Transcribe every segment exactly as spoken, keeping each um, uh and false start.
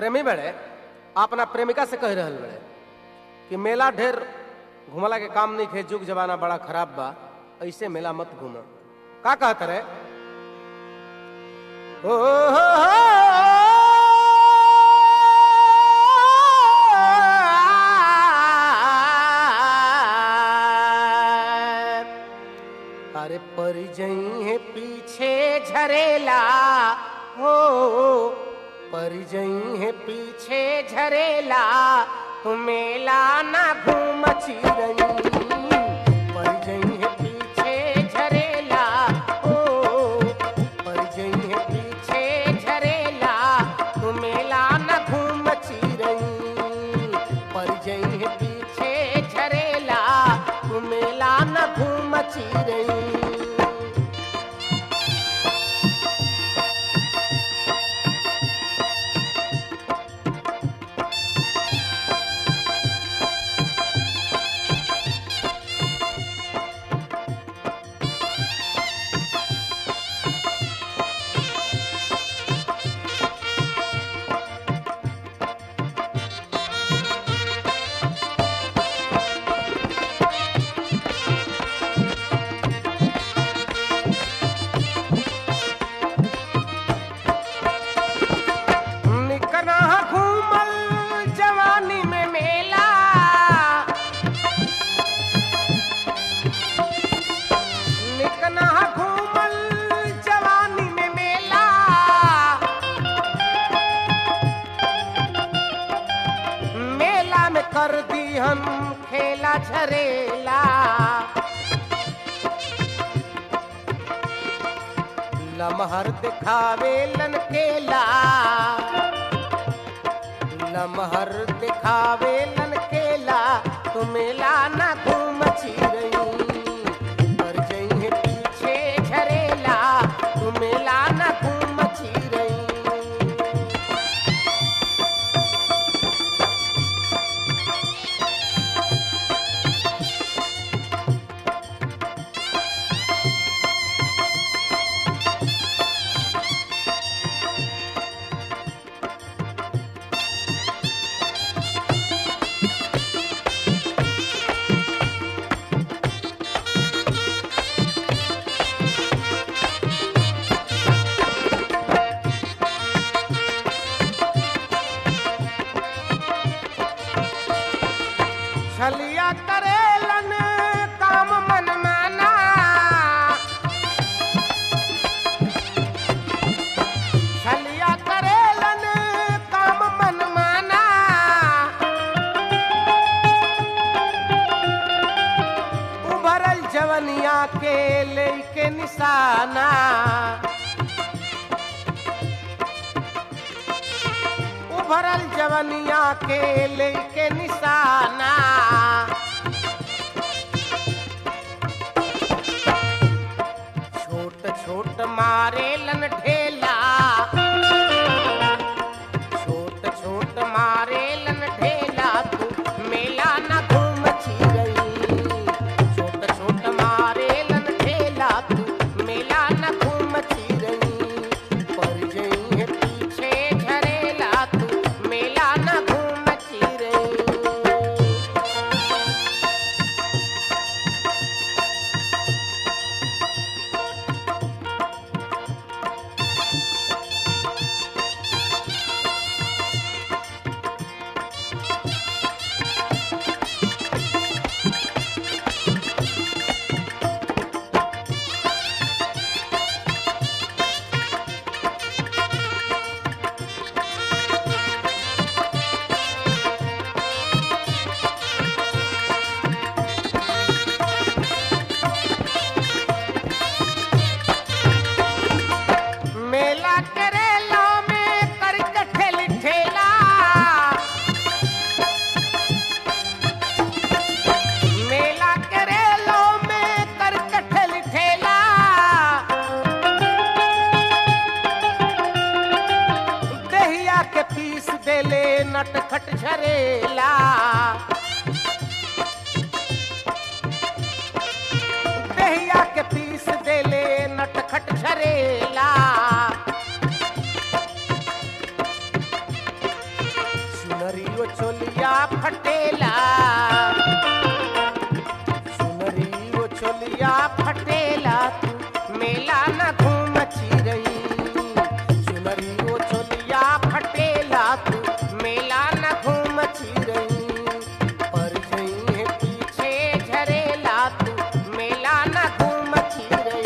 प्रेमी बड़े अपना प्रेमिका से कह रहल बड़े कि मेला ढेर घुमला के काम नहीं खे, जुग जमाना बड़ा खराब बा, ऐसे मेला मत घूम। का कहत रे? ओ हो हो अरे पर जई है पीछे झरेला हो, पर जई है पीछे झरेला, तू मेला ना घूम चिरई। पर जई है पीछे झरेला हो, पर जई है पीछे झरेला, तू मेला ना घूम चिरई। पर जई है पीछे झरेला, तू मेला ना घूम चिरई। कर दी हम खेला झरेला, लमहर दिखावे लन केला, लमहर दिखावे लन केला, तू मेला ना घूम चिरई। पर जई है पीछे झरेला, तू मेला ना घूम चिरई। छलिया करेलन काम मन माना, छलिया करेलन काम मन माना, उभरल जवनिया के लेके निशाना, उभरल जवनिया के लेके निशाना। छोट छोट मारे लन ढेला, छोट छोट मारे लन ढेला, तू मेला ना घूम चिरई। छोट छोट मारे लन ढेला, तू मेला ना घूम चिरई। पर जई है पीछे झरेला, तू मेला ना घूम चिरई। मेला करेला में कर कठेल ठेला, मेला करेला में कर कठेल ठेला, दहिया के पीस देले नटखट झरेला, दहिया के पीस देले नटखट झरेला। सुनरी वो चोलिया फटेला सुनरी वो चोलिया फटेला तू मेला न घूम रही सुनरी वो चोलिया फटेला तू मेला न घूम रही पर जई है पीछे झरेला तू मेला न घूम रही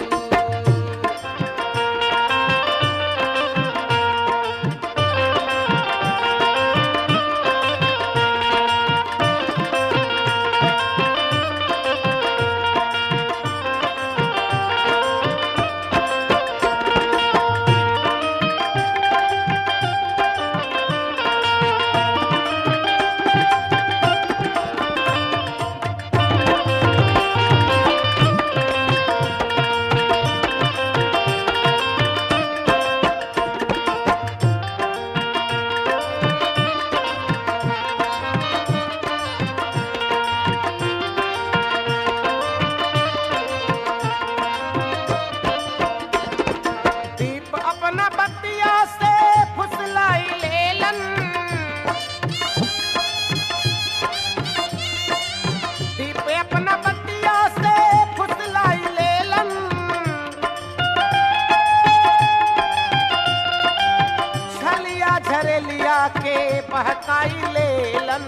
झरेलिया के बहकाई लेलन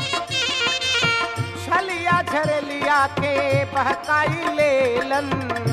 छलिया झरेलिया के बहकाई लेलन